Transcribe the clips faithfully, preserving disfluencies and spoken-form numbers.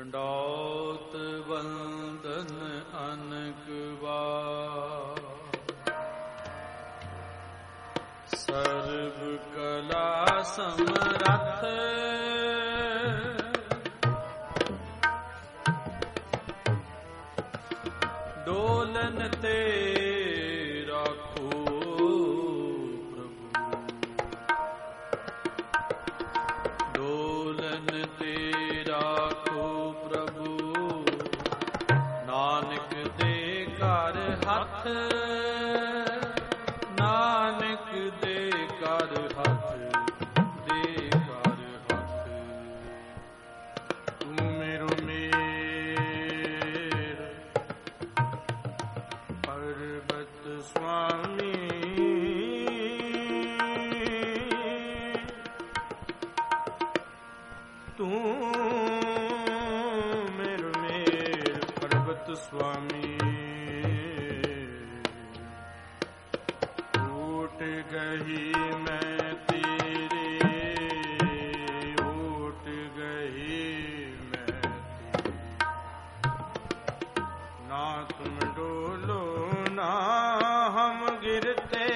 ਡੰਡੌਤ ਬੰਦਨ ਅਨਕ ਵਾਰ, ਸਰਬ ਕਲਾ ਸਮਰੱਥ ਡੋਲਨ ਤੇ ਰਾਖੋ ਪ੍ਰਭੂ, ਡੋਲਨ ਤੇ ਰਾਖੋ ਪ੍ਰਭੂ, ਨਾਨਕ ਦੇ ਘਰ ਹੱਥ, ਨਾਨਕ ਦੇ ਘਰ ਹੱਥ, ਦੇ ਘਰ ਹੱਥ। ਤੂੰ ਮੇਰੋ ਮੇਰ ਪਰਬਤ ਸੁਆਮੀ, ਤੂੰ ਮੇਰੋ ਮੇਰ ਪਰਬਤ ਸੁਆਮੀ। ਓਟ ਗਈ ਮੈਂ ਤੇਰੇ, ਓਟ ਗਈ ਮੈਂ ਤੇਰੇ, ਨਾ ਤੁਮ ਡੋਲੋ ਨਾ ਹਮ ਗਿਰਤੇ,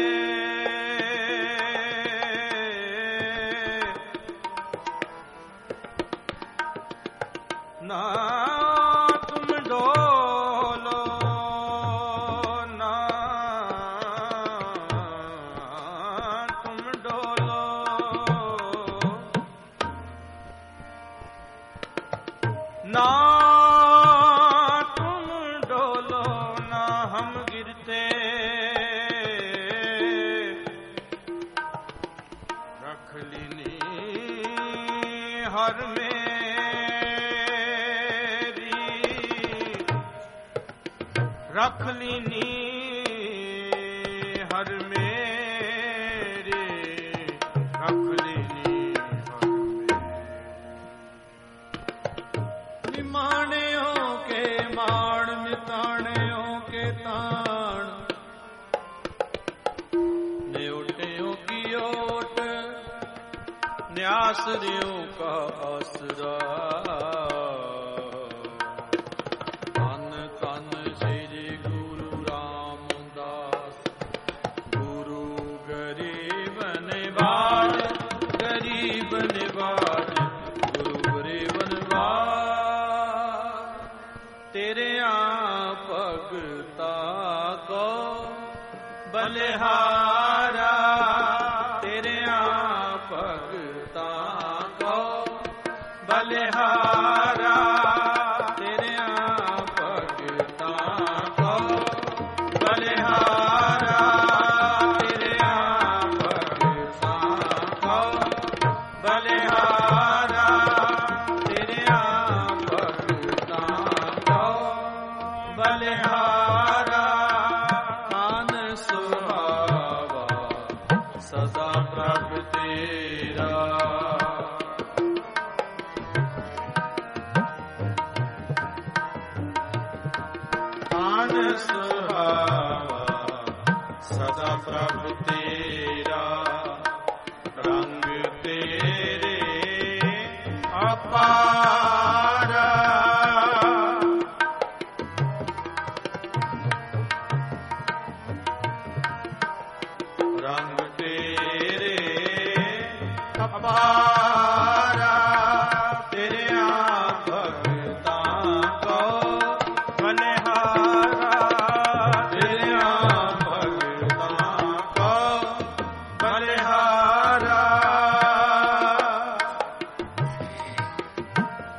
ਨਾ ਤੁਮ ਡੋਲੋ ਨਾ ਤੁਮ ਡੋਲੋ, ਨਾ ਤੁਮ ਡੋਲੋ ਨਾ ਹਮ ਗਿਰਤੇ। ਰਖ ਲੀਨੀ ਹਰ ਮੇਰੀ, ਰਖ ਲੀਨੀ ਹਰ ਮੇਰੇ, ਰਖ ਲੀਨੀ ਹਰ ਮੇਰੇ। ਨਿਮਾਣਿਓ ਕੇ ਮਾਣ, ਮਿਤਾਣਿਓ ਕੇ ਤਾਣ, ਨਿਉਟਿਓ ਕੀ ਓਟ, ਨਿਆਸਰਿਓ ਕਾ ਆਸਰਾ। ਬਲਿਹਾਰਾ ਤੇਰਿਆਂ ਭਗਤਾਂ ਕੋ, ਬਲਿਹਾਰਾ ਤੇਰਿਆਂ ਭਗਤਾਂ ਕੋ, ਬਲਿਹਾਰਾ ਤੇਰਿਆਂ ਭਗਤਾਂ ਕੋ, ਬਲਿਹਾਰਾ ਤੇਰਿਆਂ ਭਗਤਾਂ ਕੋ, ਬਲਿਹਾਰਾ ਸਦਾ ਪ੍ਰਭ ਤੇਰਾ। ਆਨ ਸੁਹਾਵਾ ਸਦਾ ਪ੍ਰਭ ਤੇਰਾ, ਰੰਗ ਤੇਰੇ ਅਪਾਰਾ। ਰੰਗ ਤੇਰੇ ਅਪਾਰਾ, ਤੇਰਿਆਂ ਭਗਤਾਂ ਕੋ, ਬਲਿਹਾਰਾ ਤੇਰਿਆਂ ਭਗਤਾਂ ਕੋ, ਬਲਿਹਾਰਾ।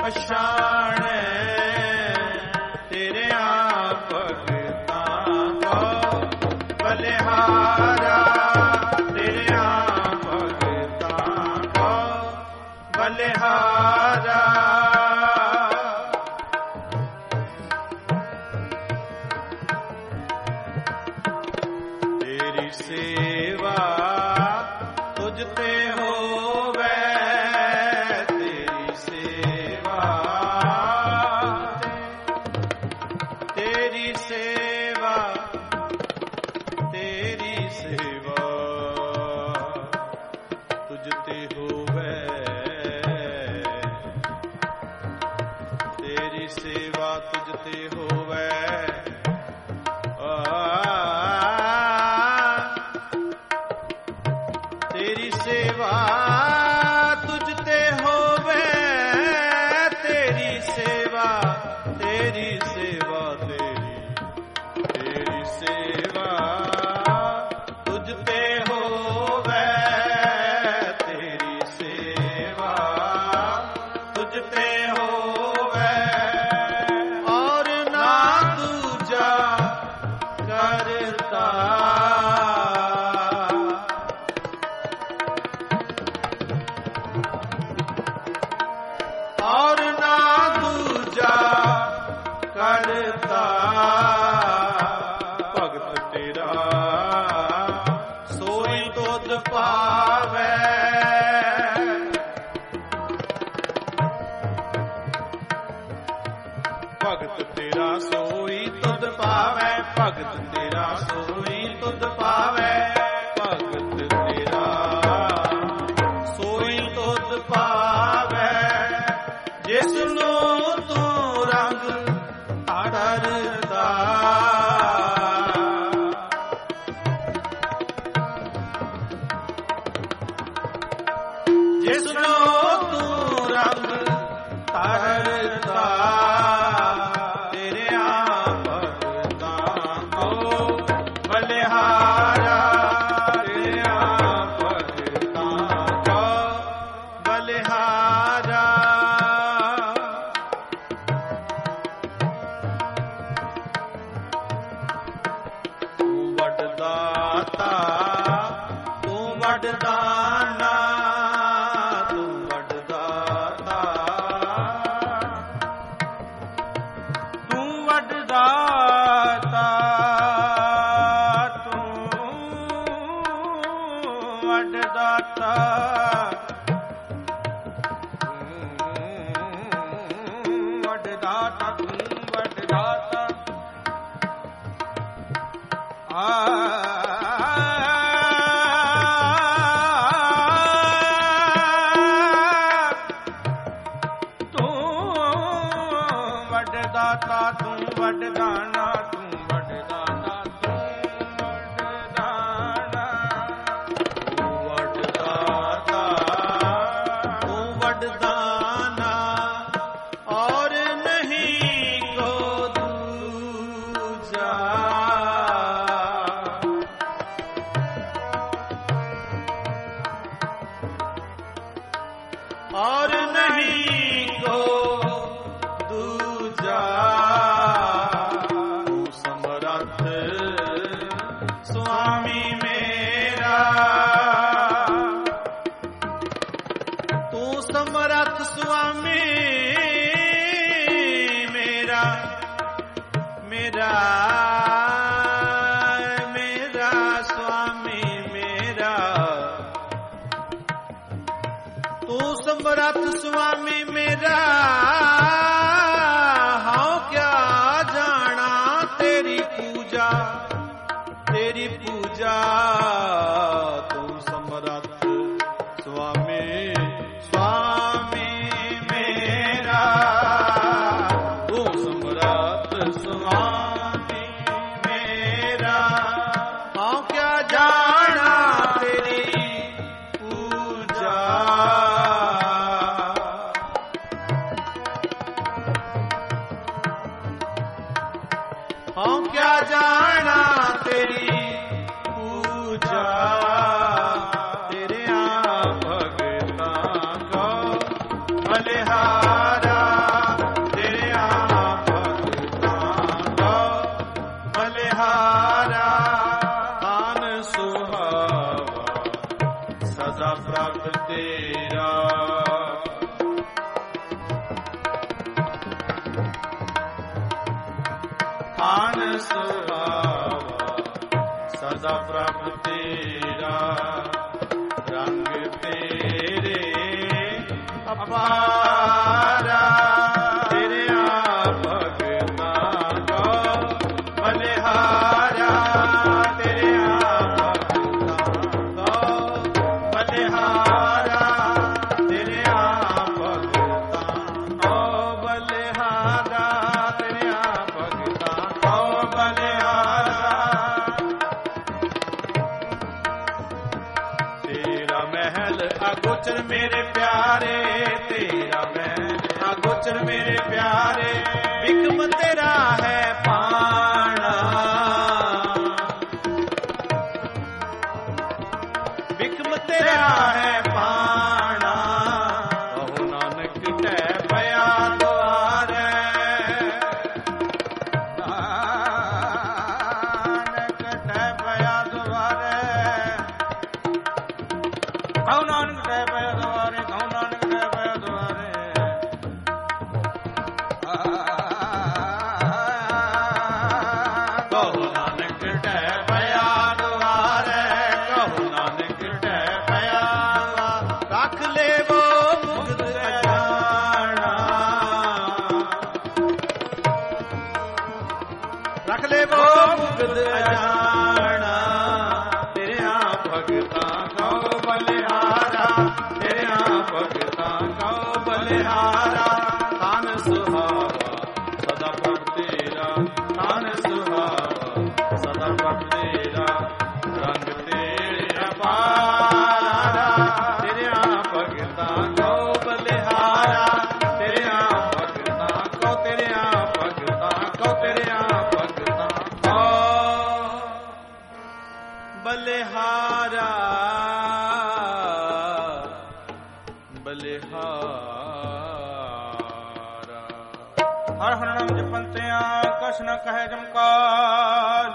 ਪਛਾਣੈ ਤੇਰਿਆਂ ਭਗਤਾਂ ਕੋ ਬਲਿਹਾਰਾ ਤੇਰਿਆਂ ਭਗਤਾਂ ਕੋ ਬਲਿਹਾਰਾ ਤੇਰੀ ਸੇਵਾ ਤੁਝ ਤੇ ਹੋਵੇ ਤੇਰੀ ਸੇਵਾ ਤੇਰੀ ਸੇਵਾ ਤੇਰੀ ਸੇਵਾ ਤੁਝ ਤੇ ਹੋਵੇ ਤੇਰੀ ਸੇਵਾ ਤੁਝ ਤੇ ਹੋਵੇ ਤੇਰੀ ਸੇਵਾ ਤੁਝ ਤੇ ਹੋਵੇ ਤੇਰੀ ਸੇਵਾ ਤੇਰੀ ਸੇਵਾ ਤੇਰੀ ਤੇਰੀ ਸੇਵਾ ਤੁਝ ਤੇ ਹੋਵੇ ਤੇਰੀ ਸੇਵਾ ਤੁਝ ਤੇ ਹੋਵੇ ਔਰ ਨਾ ਦੂਜਾ ਕਰਤਾ ਔਰ ਨਾ ਦੂਜਾ ਕਰਤਾ ਭਗਤ ਤੇਰਾ ਸੋਈ ਤੁਧ ਪਾਵੈ ਭਗਤ ਤੇਰਾ ਸੋਈ ਤੁਧ ਪਾਵੈ ਭਗਤ ਤੇਰਾ ਸੋਈ ਤੁਧ ਪਾਵੈ ਭਗਤ ਤੇਰਾ ਸੋਈ ਤੁਧ ਪਾਵੈ ਜਿਸ ਨੂੰ ਤੂੰ ਰੰਗ ਧਰਦਾ ਜਿਸ ਨੂੰ ਤੂੰ ਰੰਗ ਧਰਦਾ ਤੇਰਿਆਂ ਭਗਤਾਂ ਕੋ ਬਲਿਹਾਰਾ ਤੇਰਿਆਂ ਭਗਤਾਂ ਕੋ ਬਲਿਹਾਰਾ ਤੂੰ ਵੱਡਦਾਤਾ ਤੂੰ ਵੱਡਦਾਨਾ ਤੂੰ ਵੱਡਦਾਤਾ ਤੂੰ ਵੱਡਦਾਤਾ ਤੂੰ ਵੱਡਦਾਤਾ ਤੂੰ ਵੱਡਦਾਤਾ ਤੂੰ ਵੱਡਦਾਤਾ ਤੂੰ ਵੱਡਦਾਤਾ ਤੂੰ ਵੱਡਦਾਨਾ ਤੂੰ ਵੱਡਦਾਤਾ ਤੂੰ ਵੱਡਦਾਨਾ ਤੂੰ ਵੱਡਦਾਤਾ ਤੂੰ ਵੱਡਦਾਨਾ ਔਰ ਨਹੀਂ ਕੋ ਦੂਜਾ ਔਰ ਨਹੀਂ ਕੋ ਦੂਜਾ ਤੂੰ ਸਮਰੱਥ ਸੁਆਮੀ ਮੇਰਾ ਤੂੰ ਸਮਰੱਥ ਸੁਆਮੀ ਮੇਰਾ ਮੇਰਾ ਮੇਰਾ ਸੁਆਮੀ ਮੇਰਾ ਤੂੰ ਸਮਰੱਥ ਸੁਆਮੀ ਮੇਰਾ ਹਉ ਕਿਆ ਜਾਣਾ ਤੇਰੀ ਪੂਜਾ ਤੇਰੀ ਪੂਜਾ ਤੂੰ ਸਮਰੱਥ ਸੁਆਮੀ ਸੁਆਮੀ ਮੇਰਾ ਤੂੰ ਸਮਰੱਥ ਸੁਆਮੀ ਮੇਰਾ ਹਉ ਕਿਆ ਜਾਣਾ ਤੇਰੀ ਪੂਜਾ ਹਉ ਕਿਆ ਜਾਣਾ ਤੇਰੀ ਪੂਜਾ ਸਦਾ ਪ੍ਰਭ ਤੇਰਾ ਰੰਗ ਤੇਰੇ ਅਪਾਰਾ ਤੇਰੇ ਆ ਭਗਤਾਂ ਕੋ ਬਲਿਹਾਰਾ ਤੇਰੇ ਆ ਭਗਤਾਂ ਕੋ ਬਲਿਹਾਰਾ ਤੇਰੇ ਆ ਭਗਤਾਂ ਕੋ ਬਲਿਹਾਰਾ ਤੇਰੇ ਆ ਭਗਤਾਂ ਕੋ ਬਲਿਹਾਰਾ ਤੇਰਾ ਮਹਿਲ ਅਗੋਚਰ ਮੇਰੇ ਪਿਆਰੇ ਤੇਰਾ ਮਹਿਲ ਅਗੋਚਰ ਮੇਰੇ ਪਿਆਰੇ ਬਿਕਮ ਤੇਰਾ ਹੈ ਪਾਣਾ ਬਿਕਮ ਤੇਰਾ ਹੈ ਪਾਣਾ ਕਹੋ ਨਾਨਕ ਢਹਿ ਪਿਆ ਦੁਆਰੇ ਨਾਨਕ ਢਹਿ ਪਿਆ ਦੁਆਰੇ ਕਹੋ ਨਾਨਕ ਢਹਿ ਪਿਆ ਦੁਆਰੇ ਕਹੋ ਨਾਨਕ ਢਹਿ ਪਿਆ ਦੁਆਰੇ ਕਹੋ ਨਾਨਕ ਢਹਿ ਪਿਆ ਦੁਆਰੇ ਕਹੋ ਨਾਨਕ ਢਹਿ ਪਿਆ ਰੱਖ ਲੇਵੋ ਮੁਕਤ ਅਜਾਣਾ ਰੱਖ ਲੇਵੋ ਮੁਕਤ ਅਜਾਣਾ ਤੇਰਿਆਂ ਭਗਤਾਂ ਕਉ ਬਲਿਹਾਰਾ ਤੇਰਿਆਂ ਭਗਤਾਂ ਕਉ ਬਲਿਹਾਰਾ ਤਨ ਸੁਹਾਵਾ ਸਦਾ ਪ੍ਰਭ ਤੇਰਾ ਤਨ ਸੁਹਾਵਾ ਸਦਾ ਪ੍ਰਭ ਤੇਰਾ ਰੰਗ ਤੇਰੇ ਅਪਾਰਾ ਤੇਰਿਆਂ ਭਗਤਾਂ ਕਉ ਬਲਿਹਾਰਾ ਤੇਰਿਆਂ ਭਗਤਾਂ ਕਉ ਤੇਰਿਆਂ ਭਗਤਾਂ ਕਉ ਤੇਰਿਆਂ ਭਗਤਾਂ ਕਉ ਬਲਿਹਾਰਾ ਬਲਿਹਾਰਾ ਹਰ ਹਰ ਨਾਮ ਜਪੰਤਿਆਂ ਕਛ ਨ ਕਹੈ ਜਮਕਾਲ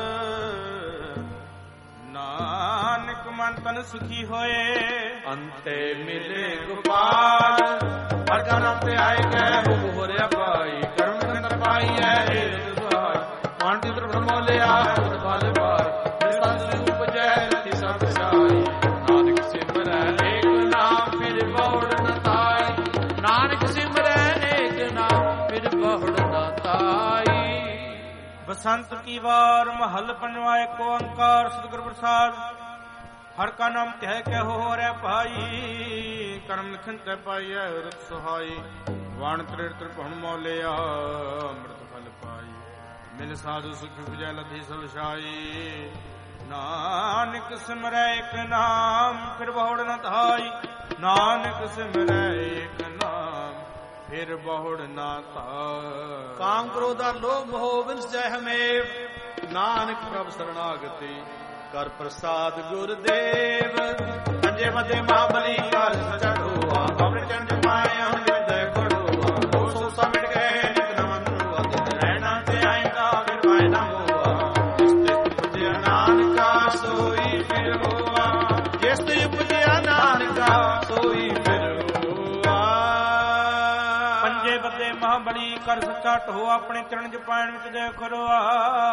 ਨਾਨਕ ਮਨ ਤਨ ਸੁਖੀ ਹੋਏ ਅੰਤੇ ਮਿਲੇ ਗੋਪਾਲ ਹਰ ਕਾ ਨਾਮ ਤੇ ਆਏ ਗਏ ਹੋ ਹੋਰਿਆ ਪਾਈ ਕਰਮ ਕੰਦਰ ਪਾਈ ਹੈ ਦੁਆਰ ਪਾਂਡਿਤ ਬ੍ਰਹਮੋ ਲਿਆ ਫਲ ਬਾਰ ਸੰਤ ਉਪਜੈ ਰਤੀ ਸਭ ਸਾਈ ਨਾਨਕ ਸਿਮਰੈ ਏਕ ਨਾਮ ਫਿਰ ਬਹੁੜ ਨ ਤਾਈ ਨਾਨਕ ਸਿਮਰੈ ਏਕ ਨਾਮ ਫਿਰ ਬਹੁੜ ਨ ਤਾਈ ਬਸੰਤ ਕੀ ਵਾਰ ਮਹਲ ਪੰਜਵਾ ਏਕ ਓੰਕਾਰ ਸਤਿਗੁਰ ਪ੍ਰਸਾਦ ਹਰ ਕਾ ਨਾਮ ਕਹਿ ਕੇ ਹੋ ਰਹਿ ਭਾਈ ਕਰਮ ਲਿਖਨ ਤੇ ਪਾਈਐ ਰਤ ਸੁਹਾਈ ਵਾਣ ਤ੍ਰਿੜ ਤ੍ਰਿਭੁਵਨ ਮੋਲਿਆ ਅੰਮ੍ਰਿਤ ਫਲ ਪਾਈ ਮਿਲ ਸਾਧੂ ਸੁਖ ਵਿਜੈ ਲਧੀ ਸਭ ਛਾਈ ਨਾਨਕ ਸਿਮਰੈ ਏਕ ਨਾਮ ਫਿਰ ਬਹੁੜ ਨ ਧਾਈ ਨਾਨਕ ਸਿਮਰੈ ਏਕ ਨਾਮ ਫਿਰ ਬਹੁੜ ਨ ਧਾਈ ਕਾਮ ਕ੍ਰੋਧ ਲੋਭ ਮੋਹ ਵਿਨਸ ਜੈ ਹਮੇਵ ਨਾਨਕ ਪ੍ਰਭ ਸਰਣਾਗਤੀ ਕਰ ਪ੍ਰਸਾਦ ਗੁਰਦੇਵ ਅੰਜੇ ਮਦੇ ਮਹਾਬਲੀ ਕਰ ਸਚਾ ਢੋਆ ਆਪਣੇ ਚੰਜ ਪਾਏ ਹੁਣ ਵਿਦੈ ਖੜੋਆ ਦੋ ਸੋ ਸਮਿਟ ਗਏ ਨਿਤ ਨਮਨ ਰੁਆ ਰਹਿਣਾ ਤੇ ਆਇਂਦਾ ਫਿਰ ਪਾਏ ਨਾ ਹੋਆ ਜਿਸ ਤੇ ਉਪਜਿਆ ਨਾਨਕਾ ਸੋਈ ਫਿਰ ਹੋਆ ਜਿਸ ਤੇ ਉਪਜਿਆ ਨਾਨਕਾ ਸੋਈ ਫਿਰ ਹੋਆ ਪੰਜੇ ਬੱਦੇ ਮਹਾਬਲੀ ਕਰ ਸਚਾ ਢੋਆ ਆਪਣੇ ਚਰਨ ਜਪਾਇਣ ਵਿੱਚ ਦੇ ਖੜੋਆ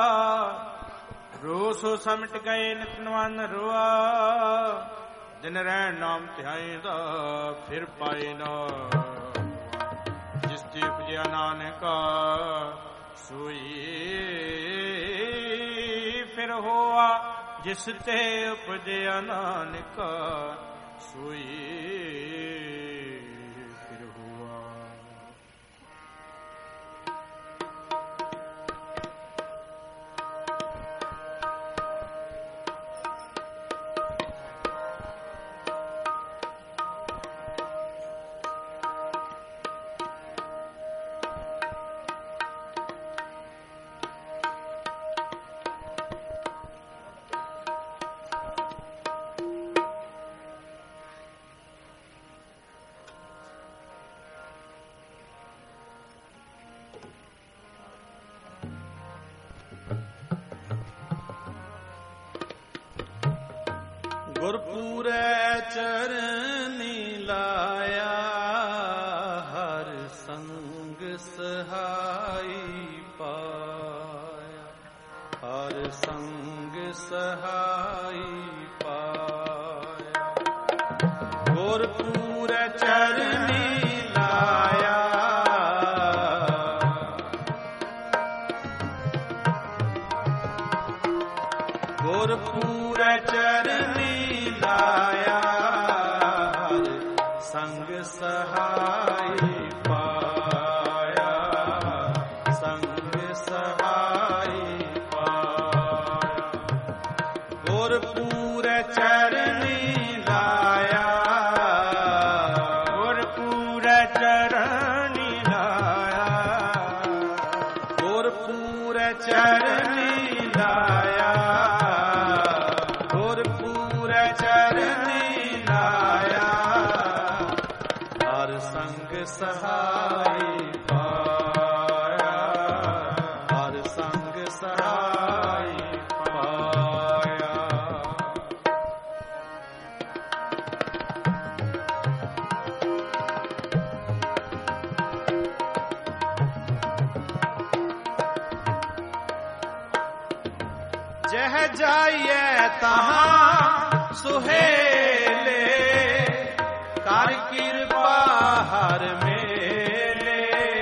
ਰੋ ਸੋ ਸਮਿਟ ਗਏ ਨਿਤ ਨਵਨ ਰੋਆ ਜਿਨ ਰਹਿਣ ਨਾਮ ਧਿਆਏ ਦਾ ਫਿਰ ਪਾਏ ਨਾ ਜਿਸ ਤੇ ਉਪਜਿਆ ਨਾਨਕਾ ਸੋਈ ਫਿਰ ਹੋਆ ਜਿਸ ਤੇ ਉਪਜਿਆ ਨਾਨਕਾ ਸੋਈ ਫਿਰ ਹੋਆ ਗੁਰਪੂਰੈ ਚਰਨੀ ਲਾਇਆ ਹਰ ਸੰਗ ਸਹਾਈ ਪਾਇਆ ਹਰ ਸੰਗ सहाई पाया। गुरपुर चरनी लाया, गुरपुर चरनी लाया, संग सहाई पाया, संग सहाई पाया। गुरपुर चरनी लाया, गुरपुर चरनी लाया, गुरपुर चरनी लाया, गुरपुर चरनी लाया, हर संग सहाई पाया, हर संग सहाई पाया। जह जाइए तहां सुहेले, कर कृपा हर मेले।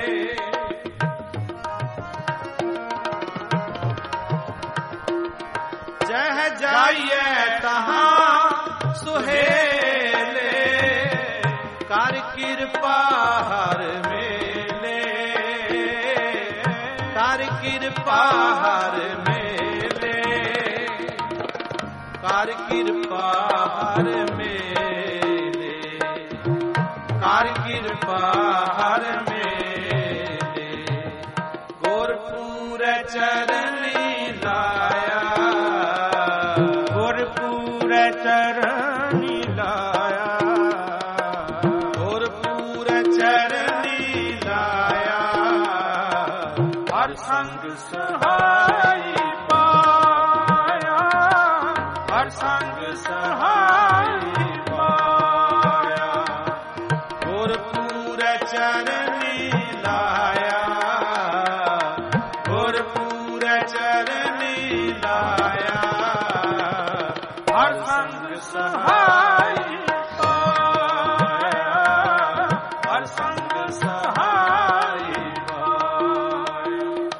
जह जाइए तहां सुहेले, कर कृपा हर मेले, कर कृपा हर मेले, कर कृपा हर मेले, कर कृपा हर मेले। गुरपुर चरनी लाया, गुरपुर चरनी लाया, गुरपुर चरनी लाया, हर संग सहाई पाया, हर संग सहाई पाया। गुरपुर चरनी लाया, गुरपुर चरनी लाया, हर संग सहाई पाया, हर संग सहाई पाया।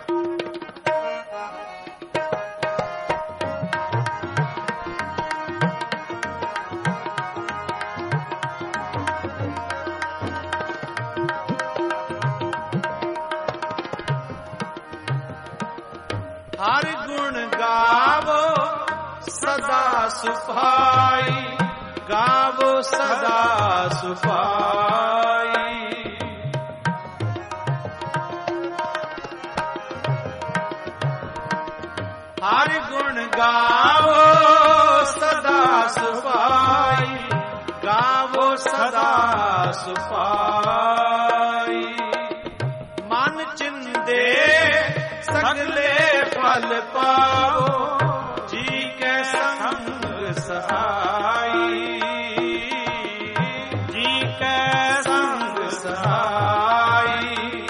हर गुण गावो सदा सुभाई, गावो सदा सुभाई। हर गुण गावो सदा सुभाई, गावो सदा सुभाई। मन चिंदे सगले फल पाओ, जी के संग सहाई, जी के संग सहाई,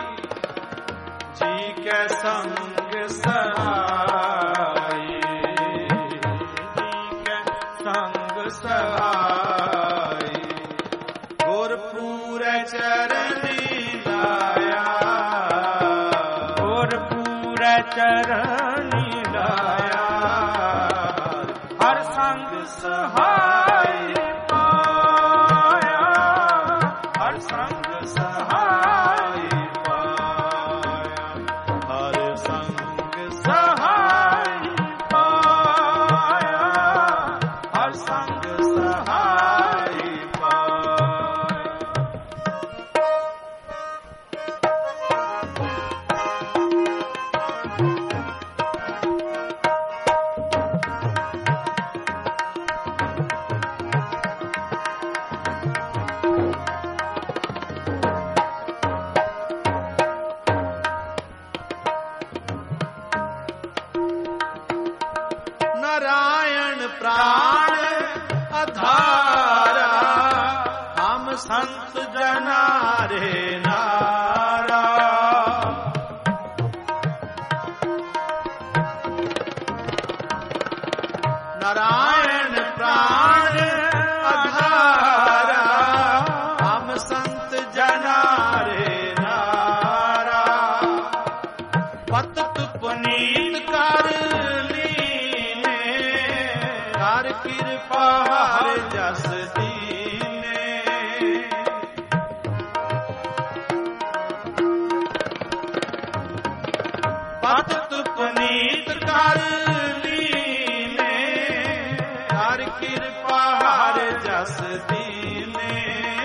जी के संग सहाई, जी के संग सहाई। गुरपुर चरनी लाया, गुरपुर चरनी लाया, हर संग सहाई पाया, हर संग सहाई पाया, हर संग सहाई पाया, हर संग सहाई पाया। नारायण प्राण अधारा, हम संत जना रे नारा। ਨਾਰਾਇਣ ਪ੍ਰਾਣ ਆਧਾਰਾ, ਹਮ ਸੰਤ ਜਨਾਰੇ ਨਾਰਾ। ਪਤਿਤ ਪੁਨੀਤ ਕਰ ਲੀਨੇ, ਹਰ ਕਿਰਪਾ ਹਰ ਜਸ ਦੀਨੇ। ਪਤਿਤ ਪੁਨੀਤ ਕਰ ਲੀਨੇ, ਹਰ ਕਿਰਪਾ ਹਰ ਜਸ ਦੀਨੇ।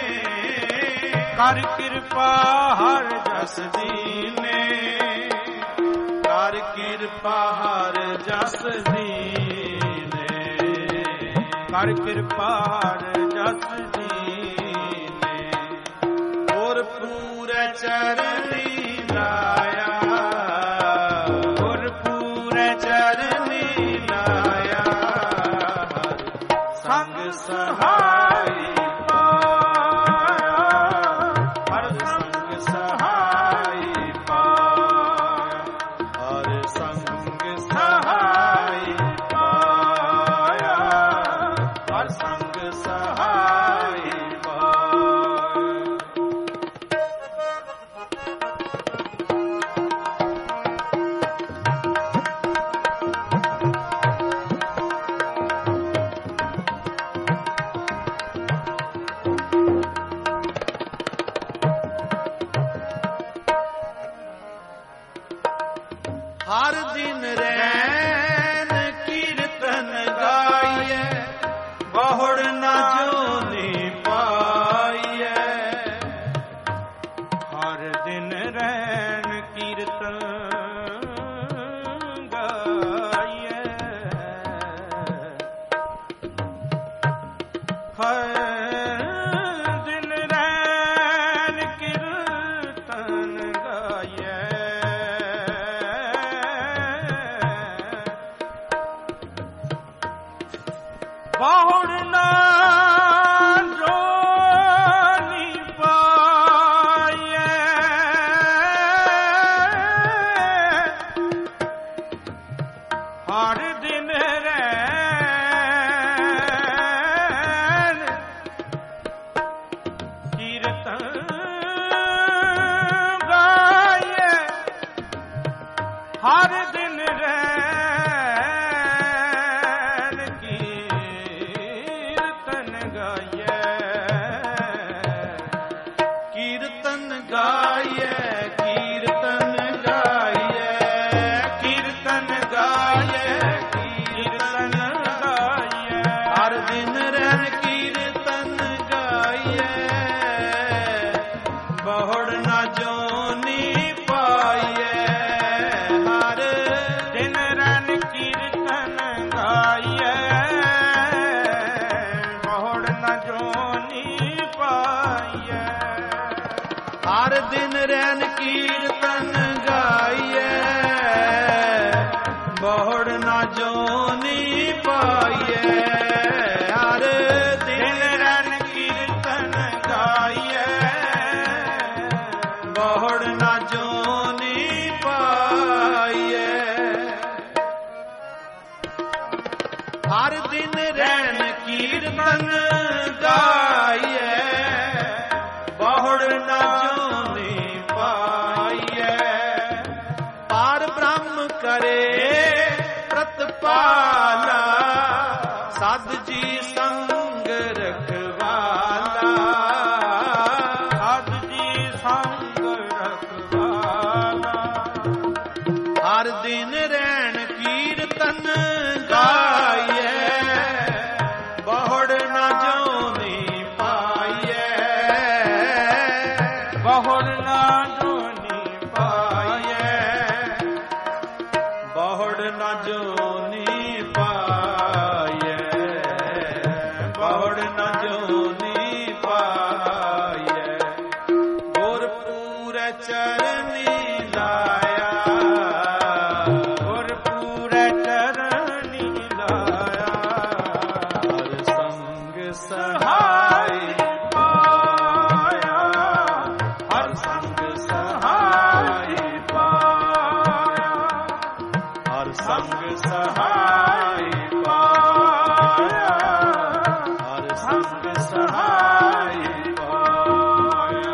ਕਰ ਕਿਰਪਾ ਹਰ ਜਸ ਦੀਨੇ, ਕਰ ਕਿਰਪਾ ਹਰ ਜਸ ਦੀਨੇ। ਕਰ ਕਿਰਪਾ ਹਰ ਜਸ ਦੀਨੇ। ਗੁਰ ਪੂਰੇ ਚਰਨੀ ਲਾਇਆ, ਗੁਰ ਪੂਰੇ ਚਰਨੀ ਲਾਇਆ। ਸੰਗ ਸਹਾਈ ਪਾਇਆ, ਹਰ ਸੰਗ ਸਹਾਈ ਪਾਇਆ। ਹਰ ਸੰਗ ਸਹਾਈ ਪਾਇਆ, ਹਰ ਸੰਗ ਸਹਾਈ ਪਾਇਆ। ਹਰ ਦਿਨ ਰੈਨ ਕੀਰਤਨ ਗਾਈਐ, ਬਹੁੜ ਨਾ ਜੋਨੀ ਪਾਈਐ। ਹਰ ਦਿਨ ਰੈਨ ਕੀਰਤਨ ਗਾਈਐ, ਹਰ ਦਿਨ ਰੈਨ ਕੀਰਤਨ ਗਾਈਐ। ਬਹੁੜ ਨਾ ਜੋਨੀ ਪਾਈਐ। ਹਰ ਦਿਨ ਰੈਨ ਕੀਰਤਨ ਗਾਈਐ। ਹਰ ਦਿਨ ਰੈਨ ਕੀਰਤਨ ਗਾਈਐ। ਕੀਰਤਨ ਗਾਈਐ, ਕੀਰਤਨ ਗਾਈਐ, ਕੀਰਤਨ ਗਾਈਐ, ਕੀਰਤਨ ਗਾਈਐ। ਹਰ ਦਿਨ ਰਹਿ ਕੀਰਤਨ ਗਾਈਐ। ਬਹੁੜ ਨਾ ਜੋਨੀ ਪਾਈਐ। ਹਰ ਦਿਨ ਰਹਿ ਕੀਰਤਨ ਗਾਈਐ। ਬਹੁੜ ਨਾ ਜੋਨੀ ਪਾਈਐ। ਹਰ ਦਿਨ ਰਹਿ ਕੀਰਤਨ ਗਾਈਐ। ਬਹੁੜ ਨਾ ਜੋਨੀ ਪਾਈਐ। ਹਰ ਦਿਨ ਰਹਿ ਕੀਰਤਨ ਗਾਈਐ। ਬਹੁੜ ਨਾ ਜੋਨੀ ਪਾਈਐ। ਹਰ ਦਿਨ ਰਹਿ ਕੀਰਤਨ ਗਾਈਐ। ਬਹੁੜ ਨਾ ਜੋਨੀ ਪਾਈਐ। ਪਾਰ ਬ੍ਰਹਮ ਕਰੇ ਪ੍ਰਤਪਾਲਾ, ਸਦ ਜੀ ਸੰਗ ਰਖਵਾਲਾ। ਸਦ ਜੀ ਸੰਗ ਰਖਵਾਲਾ। ਹਰ ਦਿਨ ਰਹਿਣ ਕੀਰਤਨ ਗਾਈਐ। ਬਹੁੜ ਨਾ ਜੋਨੀ ਪਾਈਐ। ਬਹੁੜ ਨਾ ਜੋਨੀ ਪਾਈਐ। ਬਹੁੜ ਨਾ ਜੋਨੀ ਪਾਈਐ। ਹਰ ਸੰਗ ਸਹਾਈ ਪਾਇਆ।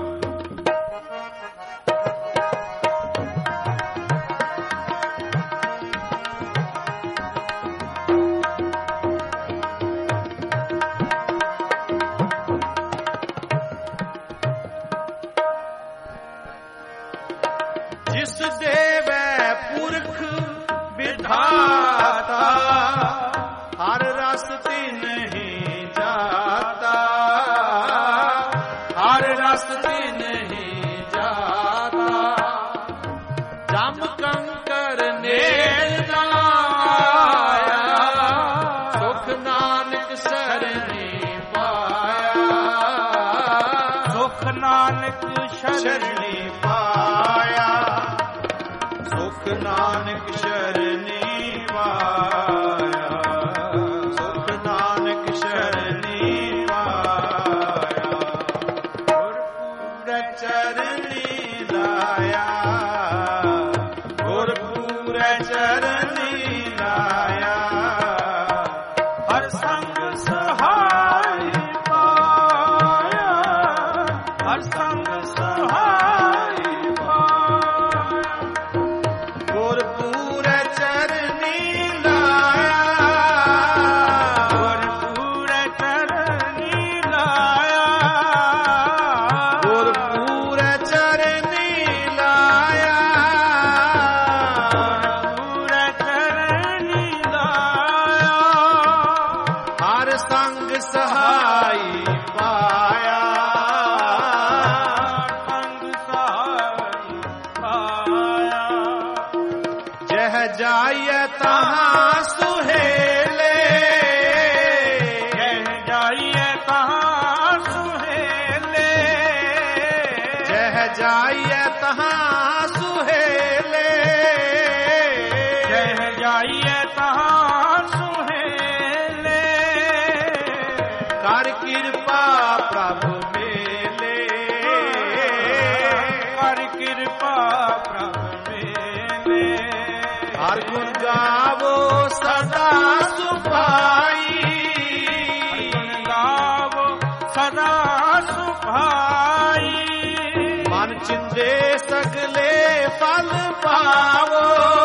ਜਿਸ ਦੇਵੈ ਪੁਰਖ ਵਿਧਾਤਾ ਹਰ ਰਸ ਤਿਨ ਹੀ ਜਾਤਾ, ਹਰ ਰਸ ਤਿਨ ਹੀ ਜਾਤਾ। ਜਮ ਕੰਕਰ ਨੇਲ ਨਾ ਆਇਆ, ਸੁਖ ਨਾਨਕ ਸਰਣੀ ਪਾਇਆ, ਸੁਖ ਨਾਨਕ ਸ਼ਰਣੀ ਪਾਇਆ, ਸੁਖ ਨਾਨਕ ਸ਼ਰਣੀ ਪਾਇਆ, ਸੁਖ ਨਾਨਕ ਸ਼ਰਣੀ ਪਾਇਆ। ਗੁਰਪੂਰੈ ਚਰਣੀ ਲਾਇਆ, ਗੁਰਪੂਰੈ ਚਰਣੀ ਲਾਇਆ। ਹਰ ਸੰਗ ਸਹਾਈ ਪਾਇਆ, ਹਰ ਸੰਗ ਸਹਾਈ ਪਾਇਆ। ਗੁਰਪੂਰੈ ਚਰਣੀ ਲਾਇਆ, ਗੁਰਪੂਰੈ ਚਰਣੀ ਲਾਇਆ, ਗੁਰਪੂਰੈ ਚਰਣੀ ਲਾਇਆ, ਗੁਰਪੂਰੈ ਚਰਣੀ ਲਾਇਆ। ਹਰ ਸੰਗ ਸਹਾਈ ਪਾਇਆ, ਸੰਗ ਸਹਾਈ ਪਾਇਆ। ਜਹ ਜਾਈਐ ਤਹਾਂ ਸੁਹੇਲੇ, ਜਹ ਜਾਈਐ ਤਹਾਂ ਸੁਹੇਲੇ, ਜਹ ਜਾਈਐ ਤਹਾਂ ਸੁਹੇਲੇ, ਜਹ ਜਾਈਐ ਤਹਾਂ ਸੁਹੇਲੇ। ਕਰ ਕਿਰਪਾ ਪ੍ਰਭ ਮੇਲੇ, ਕਰ ਕਿਰਪਾ ਪ੍ਰਭ ਮੇਲੇ। ਹਰ ਗੁਣ ਗਾਵੋ ਸਦਾ ਸੁਭਾਈ, ਹਰ ਗੁਣ ਗਾਵੋ ਸਦਾ ਸੁਭਾਈ। ਮਨ ਚਿੰਦੇ ਸਗਲੇ ਫਲ ਪਾਵੋ,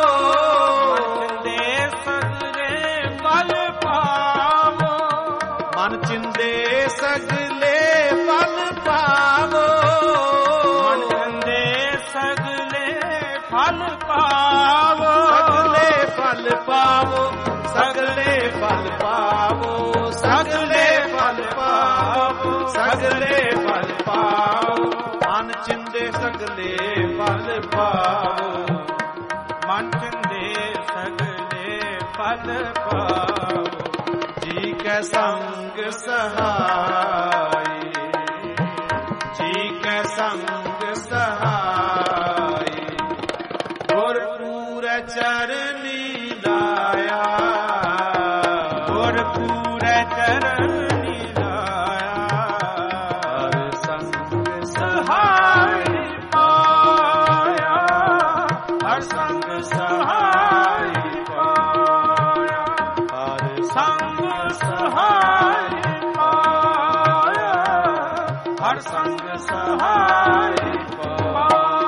ਚਿੰਦੇ ਸਗਲੇ ਫਲ ਪਾਵੋ। ਮਨ ਚਿੰਦੇ ਸਗਲੇ ਫਲ ਪਾਵੋ, ਮਨ ਚਿੰਦੇ ਸਗਲੇ ਫਲ ਪਾਵੋ। ਸਗਲੇ ਫਲ ਪਾਵੋ, ਸਗਲੇ ਫਲ ਪਾਵੋ, ਸਗਲੇ ਫਲ ਪਾਵੋ, ਸਗਲੇ ਫਲ ਪਾਵੋ। ਮਨ ਚਿੰਦੇ ਸਗਲੇ ਫਲ ਪਾਵੋ, ਮਨ ਚਿੰਦੇ ਸਗਲੇ ਫਲ ਪਾਵੋ। ਜੀ ਕੈ ਸੰਗ ਸਹਾਈ, ਜੀ ਕੈ ਸੰਗ ਸਹਾਈ। ਗੁਰਪੂਰੈ ਚਰਣੀ ਲਾਇਆ, ਗੁਰਪੂਰੈ ਚਰਣੀ ਲਾਇਆ। ਹਰ ਸੰਗ ਸਹਾਈ ਪਾਇਆ, ਹਰ ਸੰਗ ਸਹਾਈ ਪਾਇਆ, ਹਰ ਸੰਗ ਸਹਾਈ ਪਾਇਆ, ਹਰ ਸੰਗ ਸਹਾਈ ਪਾਇਆ।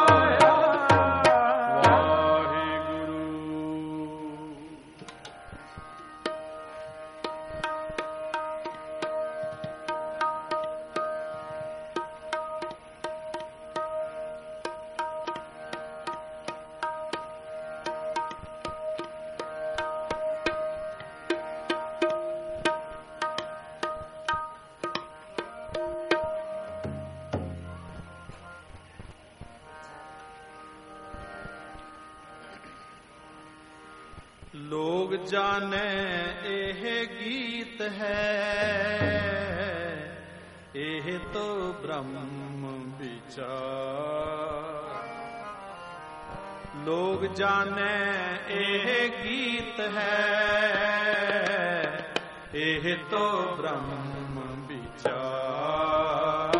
ਲੋਗ ਜਾਣੈ ਇਹ ਗੀਤ ਹੈ, ਇਹ ਤੋ ਬ੍ਰਹਮ ਵਿਚਾਰ। ਲੋਗ ਜਾਣੈ ਇਹ ਗੀਤ ਹੈ, ਇਹ ਤੋ ਬ੍ਰਹਮ ਵਿਚਾਰ,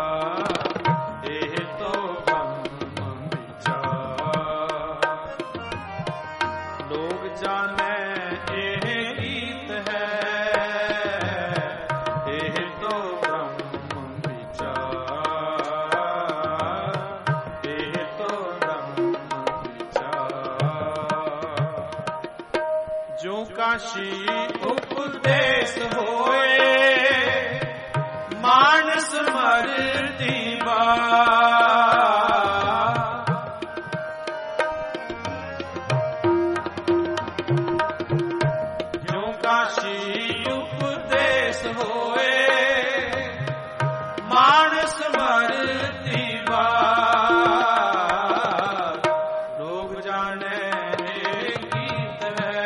ਇਹ ਤੋ ਬ੍ਰਹਮ ਵਿਚਾਰ। ਲੋਗ ਜਾਣੈ ਇਹ ਗੀਤ ਹੈ, काशी उपदेश होए, मानस मरती जो काशी उपदेश होए, मानस मरती लोग जाने गीत है,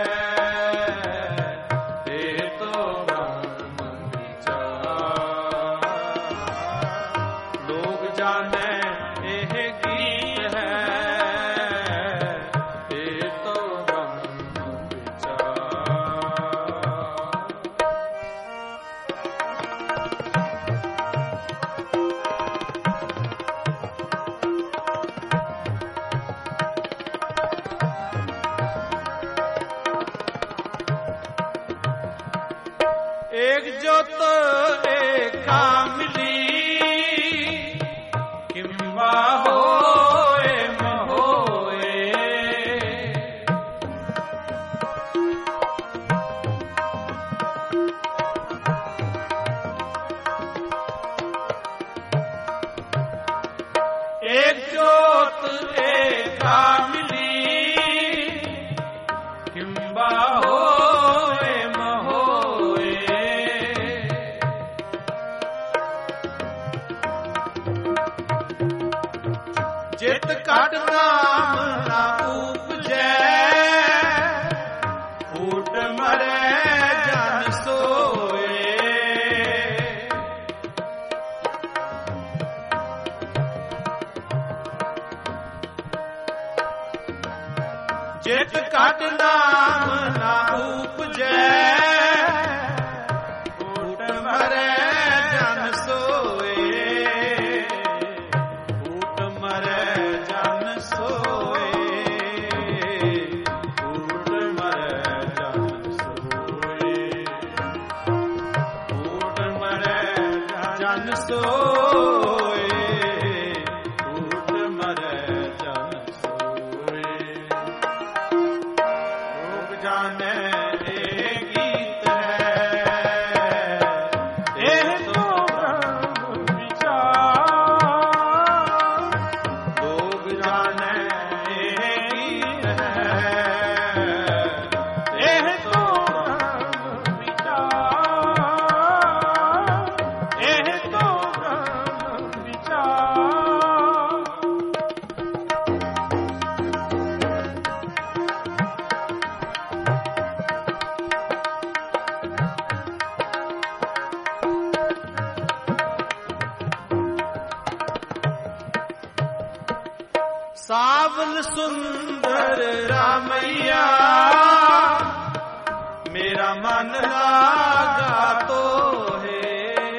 ये तो ब्रह्म विचार। लोग जाने ये गीत है, ये तो ब्रह्म विचार। एक ज्योत एका मिली, किंबा होए महोए। एक ज्योत एका मिली, किंबा होए महोए। जित काट नाम ना उपजै, फूट मरै जन सोए। जित काट नाम ना उपजै, फूट मरै जन सोए। फूट मरै जन सोए, फूट मरै जन सोए। फूट मरै जन सोए, फूट मरै जन सोए। लोग जाने ये गीत है, ये तो ब्रह्म विचार। लोग जाने ये गीत है, ये तो ब्रह्म विचार। ये तो ब्रह्म विचार। सावल सुंदर रामैया, मेरा मन लागा तो है।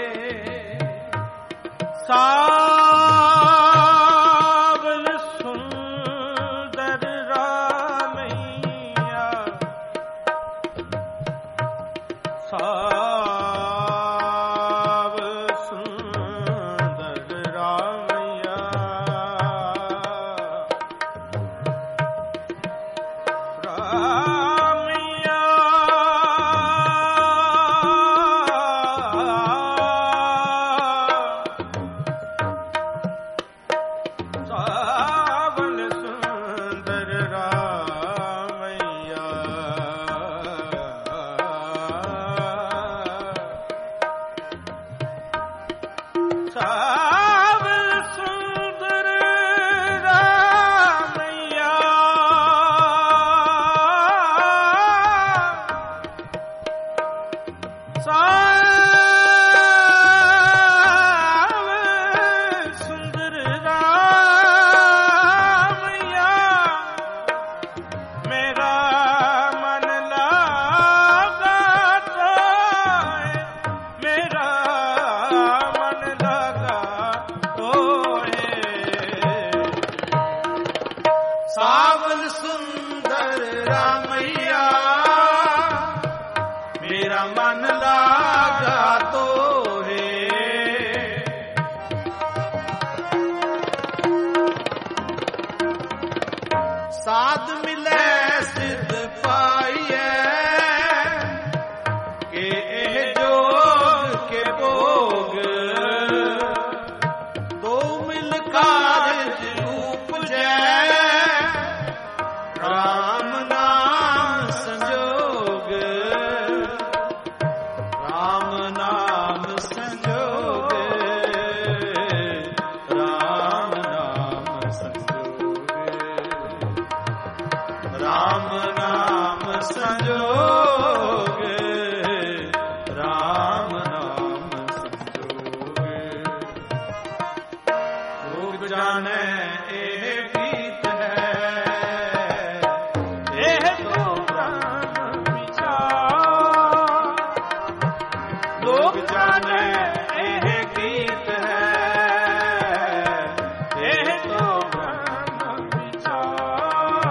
सावल सुंदर रामैया, सावल सुंदर रामैया। रामैया सावल सुंदर रामैया। सावल सुंदर रामैया। सावल सुंदर रामैया, मेरा मन लागा तो है। मेरा मन लगा तो है। सावल सुंदर रामैया, मेरा मन लागा तो है। साध मिले सिद्ध पाइए, ਰਾਮ ਨਾਮ ਸੰਜੋਗੇ, ਰਾਮ ਨਾਮ ਸੰਜੋਗੇ, ਰਾਮ ਨਾਮ ਸੰਜੋਗੇ, ਰਾਮ ਨਾਮ ਸੰਜੋਗੇ। ਲੋਕ ਜਾਣੈ ਇਹ ਪ੍ਰੀਤ ਹੈ, ਇਹ ਤੋ ਬ੍ਰਹਮ ਵਿਚਾਰ। ਲੋਕ ਜਾਣੈ ਇਹ ਪ੍ਰੀਤ ਹੈ, ਇਹ ਤੋ ਬ੍ਰਹਮ ਵਿਚਾਰ,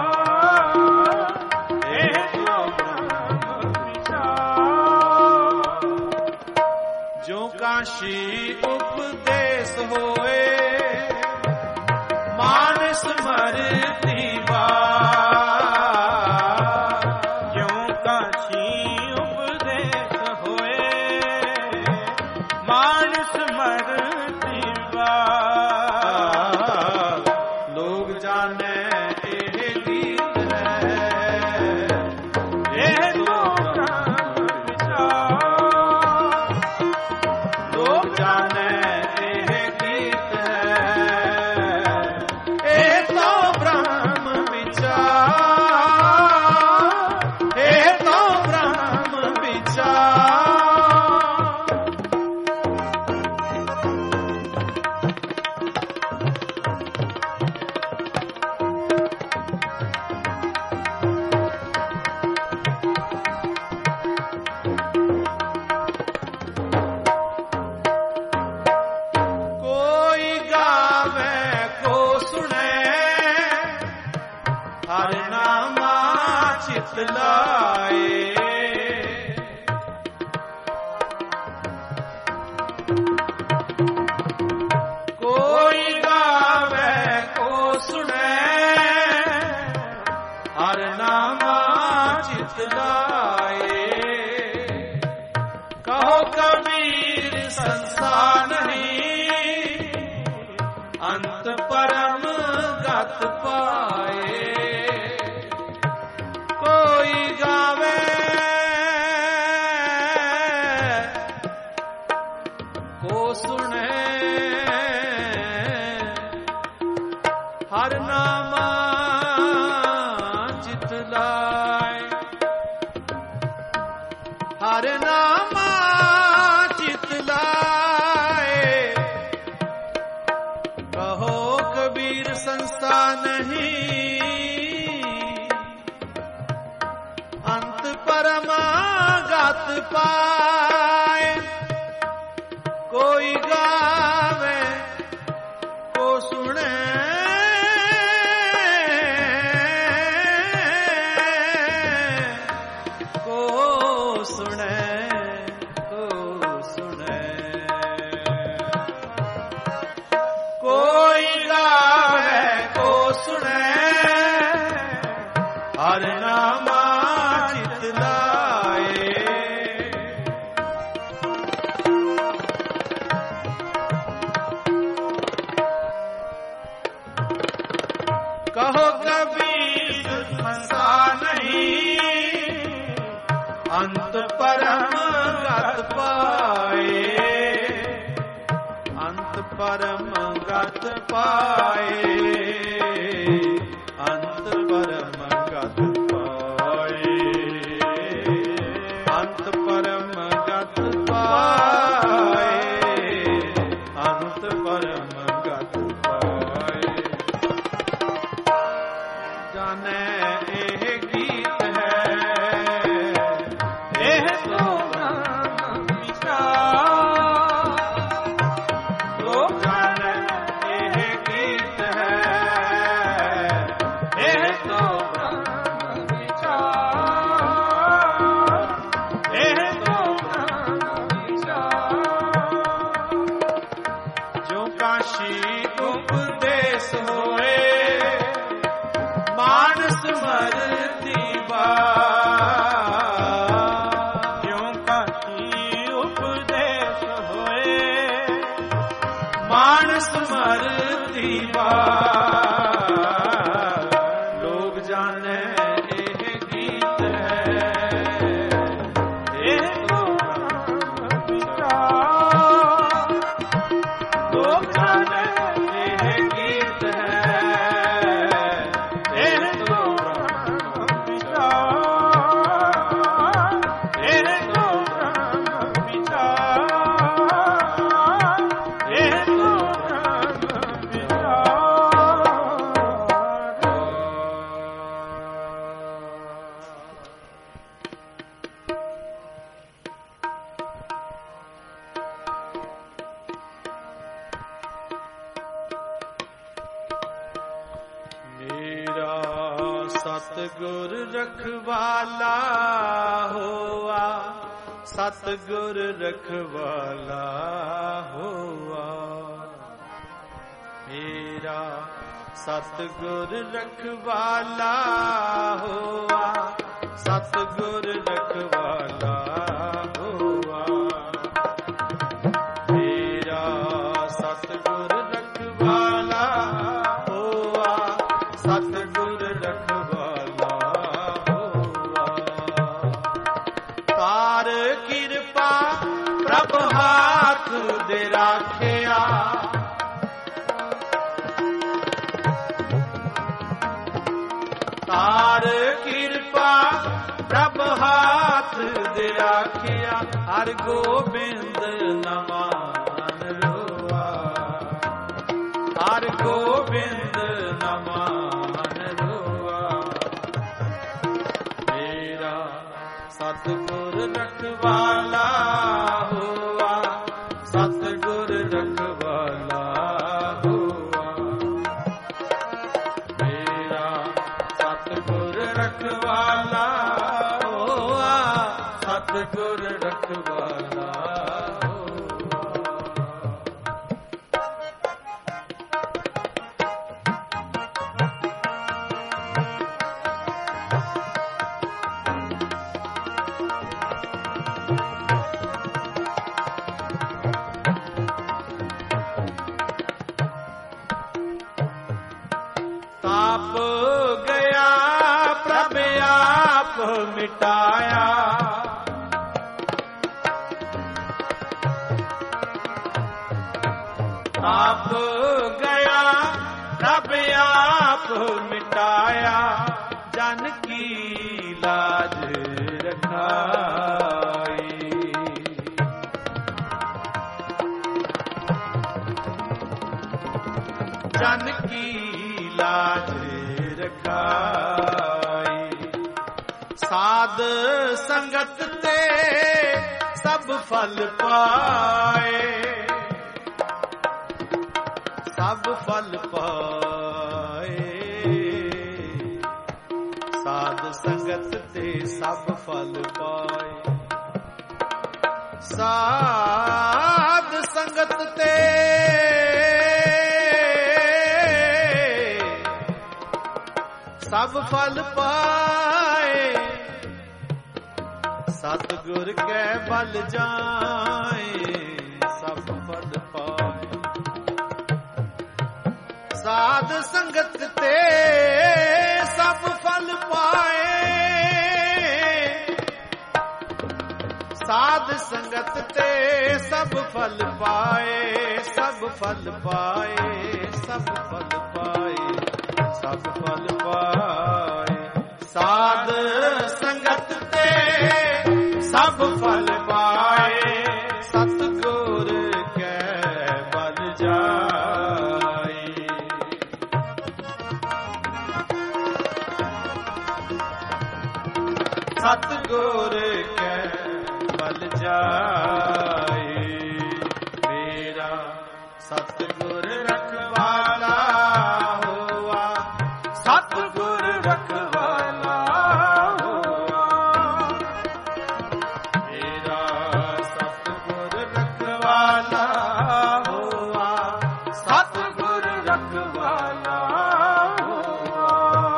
ਇਹ ਤੋ ਬ੍ਰਹਮ ਵਿਚਾਰ। ਜੋ ਕਾਸ਼ੀ ਉਪਦੇਸ ਹੋਏ, ਮਾਨਸ ਮਰਤੀ ਬਾਰ। ਜਿਉ ਕਾਸ਼ੀ ਉਪਦੇਸ ਹੋਏ, ਮਾਨਸ ਮਰਤੀ ਬਾਰ। ਲੋਕ ਜਾਣੈ ਇਹ ਗੀਤ ਹੈ, ਇਹ ਤੋ ਬ੍ਰਹਮ ਵਿਚਾਰ। ਲੋਕ ਜਾਣੈ ਇਹ ਗੀਤ ਹੈ, ਇਹ ਤੋ ਬ੍ਰਹਮ ਵਿਚਾਰ, ਇਹ ਤੋ ਬ੍ਰਹਮ ਵਿਚਾਰ। ਕੋਈ ਗਾਵੇ ਕੋ ਸੁਣੇ, ਹਰਿ ਨਾਮਾ ਚਿਤ ਲਾਏ। ਕੋਈ ਗਾਵੇ ਕੋ ਸੁਣੇ, ਹਰਿ ਨਾਮਾ ਚਿਤ ਲਾਏ। ਕਹੋ ਕਬੀਰ ਸੰਸਾਰ ਨਹੀਂ, ਅੰਤ ਪਰਮ ਗਤ ਪਾਏ। ਕੋਈ ਗਾਵੇ ਕੋ ਸੁਣੇ, ਹਰਿ ਨਾਮਾ ਚਿਤ ਲਾਏ। ਹਰਿ ਨਾਮਾ ਚਿਤ ਲਾਏ। ਕਹੋ ਕਬੀਰ ਸੰਸਥਾ ਨਹੀਂ, ਅੰਤ ਪਰਮ ਗਤ ਪਾਏ। ਕੋਈ ਗਾਵੇ ਕੋ ਸੁਣੇ, ਕੋ ਸੁਣੇ, ਕੋ ਸੁਣੇ। ਕੋਈ ਗਾਵੇ ਕੋ ਸੁਣੇ, ਹਰਿ ਨਾਮਾ ਚਿਤ ਲਾਏ। ਕਹੋ ਕਬੀਰ ਸੰਸਾ ਨਹੀਂ, ਅੰਤ ਪਰਮ ਗਤ ਪਾਏ। ਅੰਤ ਪਰਮ ਗਤ ਪਾਏ, ਅੰਤ ਪਰਮ ਗਤ ਪਾਏ। ਅੰਤ ਪਰਮ ਗਤ ਪਾਏ, ਅੰਤ ਪਰਮ ਗਤ ਪਾਏ। ਜਾਣੈ ਇਹ ਗੀਤ ਹੈ, ਇਹ ਤੋ ਬ੍ਰਹਮ ਵਿਚਾਰ। ਲੋਕ ਜਾਣੈ ਇਹ ਗੀਤ ਹੈ, ਇਹ ਤੋ ਬ੍ਰਹਮ ਵਿਚਾਰ, ਇਹ ਤੋ ਬ੍ਰਹਮ ਵਿਚਾਰ। ਜੋ ਕਾਸ਼ੀ ਉਪਦੇਸ ਹੋਏ, ਮਾਨਸ ਮਰਤੀ ਬਾਰ। ਜਿਉ ਕਾਸ਼ੀ ਉਪਦੇਸ ਹੋਏ, ਮਾਨਸ ਮਰਤੀ ਬਾਰ। ਲੋਕ ਜਾਣੈ ਇਹ ਗੀਤ ਹੈ, ਇਹ ਤੋ ਬ੍ਰਹਮ ਸਤਿਗੁਰ ਰਖਵਾਲਾ ਹੋਆ, ਸਤਿਗੁਰ ਰਖਵਾਲਾ ਹੋਆ ਮੇਰਾ, ਸਤਿਗੁਰ ਰਖਵਾਲਾ ਹੋਆ, ਸਤਿਗੁਰ ਰਖਵਾਲਾ ਹੋਆ ਮੇਰਾ, ਸਤਿਗੁਰ ਰਖਵਾਲਾ ਹੋਆ, ਸਤਿਗੁਰ ਰਖਵਾਲਾ ਹੋਆ। ਤਾਰ ਕਿਰਪਾ ਪ੍ਰਭ ਹਾਥ ਦੇ ਰਾਖਿਆ, ਤਾਰ ਕਿਰਪਾ ਪ੍ਰਭ ਹਾਥ ਦੇ ਰਾਖਿਆ, ਹਰਿ ਗੋਬਿੰਦ ਨਮਾਨ ਰੋਆ, ਹਰਿ ਗੋਬਿੰਦ ਨਮਾਨ ਰੋਆ ਮੇਰਾ, ਸਤਿਗੁਰ ਰਖਵਾਲਾ ਹੋਆ, ਸਤਿਗੁਰ ਰਖਵਾਲਾ ਹੋਆ ਮੇਰਾ, ਸਤਿਗੁਰ ਰਖਵਾਲਾ ਹੋਆ, ਸਤਿਗੁਰ ਰਖਵਾਲਾ ਤਾਪ ਗਿਆ ਪ੍ਰਭ ਆਪ ਮਿਟਾਇਆ, ਤਾਪ ਗਿਆ ਪ੍ਰਭ ਆਪ ਮਿਟਾਇਆ, ਜਨ ਕੀ ਲਾਜ ਰਖਾਈ, ਜਨ ਕੀ ਲਾਜ ਰਖਾਈ। ਸਾਧ ਸੰਗਤ ਤੇ ਸਭ ਫਲ ਪਾਏ, ਸਭ ਫਲ ਪਾਏ, ਸਾਧ ਸੰਗਤ ਤੇ ਸਭ ਫਲ ਪਾਏ, ਸਾਧ ਸੰਗਤ ਤੇ ਸਭ ਫਲ ਪਾਏ, ਸਤਿਗੁਰ ਕੈ ਬਲ ਜਾਏ, ਸਭ ਫਲ ਪਾਏ, ਸਾਧ ਸੰਗਤ ਤੇ ਸਭ ਫਲ ਪਾਏ, ਸਾਧ ਸੰਗਤ ਤੇ ਸਭ ਫਲ ਪਾਏ, ਸਭ ਫਲ ਪਾਏ, ਸਭ ਫਲ ਪਾਏ, ਸਭ ਫਲ ਪਾਏ, ਸਾਧ ਸੰਗਤ ਤੇ ਸਭ ਫਲ ਪਾਏ, ਸਤਿਗੁਰ ਕੈ ਬਲ ਜਾਏ, ਸਤਿਗੁਰ ਕੈ ਬਲ ਜਾਏ ਮੇਰਾ, ਸਤਿਗੁਰ ਰਖਵਾਲਾ ਹੋਆ, ਸਤਿਗੁਰ ਰਖਵਾਲਾ ਹੋਆ ਮੇਰਾ, ਸਤਿਗੁਰ ਰਖਵਾਲਾ ਹੋਆ, ਸਤਿਗੁਰ ਰਖਵਾਲਾ ਹੋਆ।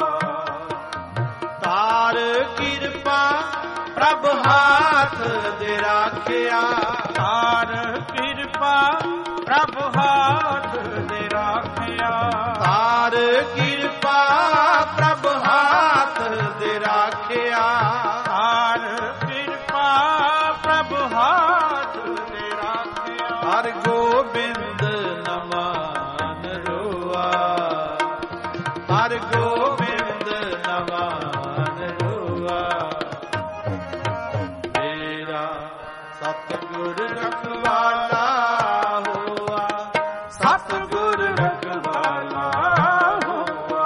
ਤਾਰ ਕਿਰਪਾ ਪ੍ਰਭ ਹਾਥ ਦੇ ਰਾਖਿਆ, ਤਾਰ ਕਿਰਪਾ ਪ੍ਰਭ ਹਾਥ ਦੇ ਰਾਖਿਆ, ਤਾਰ ਕਿਰਪਾ ਪ੍ਰਭ ਹਾਥ ਦੇ ਰਾਖਿਆ, ਤਾਰ ਕਿਰਪਾ ਪ੍ਰਭ ਹਾਥ ਦੇ ਰਾਖਿਆ, ਹਰਿ ਗੋਬਿੰਦ ਨਮਾਨ ਰੋਆ, ਹਰਿ ਗੋਬਿੰਦ ਨਮਾਨ ਰੋਆ ਮੇਰਾ, ਸਤਿਗੁਰ ਰਖਵਾਲਾ ਹੋਆ, ਸਤਿਗੁਰ ਰਖਵਾਲਾ ਹੋਆ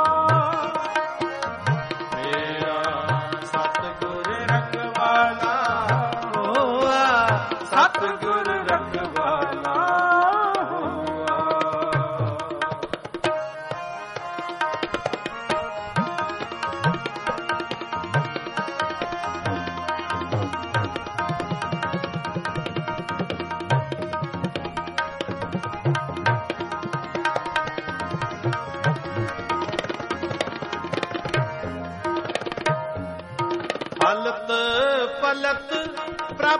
ਮੇਰਾ, ਸਤਿਗੁਰ ਰਖਵਾਲਾ ਹੋਆ, ਸਤਿਗੁਰ ਰਖਵਾਲਾ ਹੋਆ।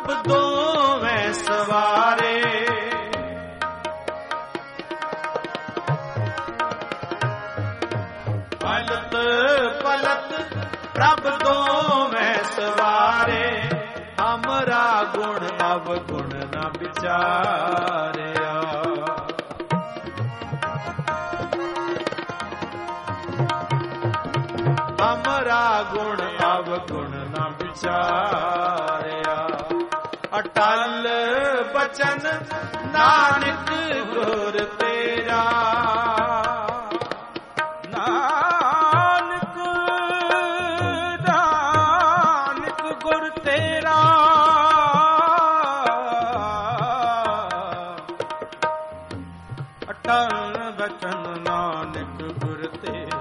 ਪ੍ਰਭ ਦੋਵੇਂ ਸਵਾਰੇ। ਪਲਤ ਪਲਤ ਪ੍ਰਭ ਦੋਵੇਂ ਸਵਾਰੇ, ਹਮਰਾ ਗੁਣ ਅਵਗੁਣ ਨ ਵਿਚਾਰਿਆ। ਹਮਰਾ ਗੁਣ ਅਵਗੁਣ ਨ ਵਿਚਾਰਿਆ। ਅਟਲ ਬਚਨ ਨਾਨਕ ਗੁਰ ਤੇਰਾ, ਨਾਨਕ ਨਾਨਕ ਗੁਰ ਤੇਰਾ। ਅਟਲ ਬਚਨ ਨਾਨਕ ਗੁਰ ਤੇਰਾ।